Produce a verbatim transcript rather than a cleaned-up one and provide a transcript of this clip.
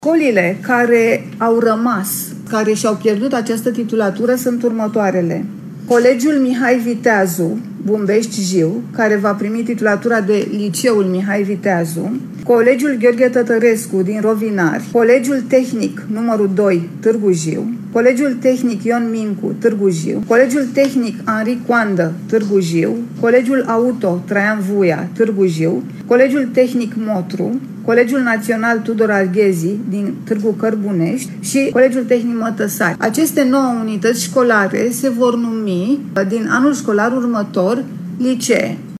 Școlile care au rămas, care și-au pierdut această titulatură sunt următoarele. Colegiul Mihai Viteazu, Bumbești-Jiu, care va primi titulatura de Liceul Mihai Viteazu, Colegiul Gheorghe Tătărescu din Rovinari, Colegiul Tehnic numărul doi, Târgu Jiu, Colegiul Tehnic Ion Mincu, Târgu Jiu, Colegiul Tehnic Henri Coandă, Târgu Jiu, Colegiul Auto Traian Vuia, Târgu Jiu, Colegiul Tehnic Motru, Colegiul Național Tudor Arghezi din Târgu Cărbunești și Colegiul Tehnic Mătăsari. Aceste nouă unități școlare se vor numi din anul școlar următor licee.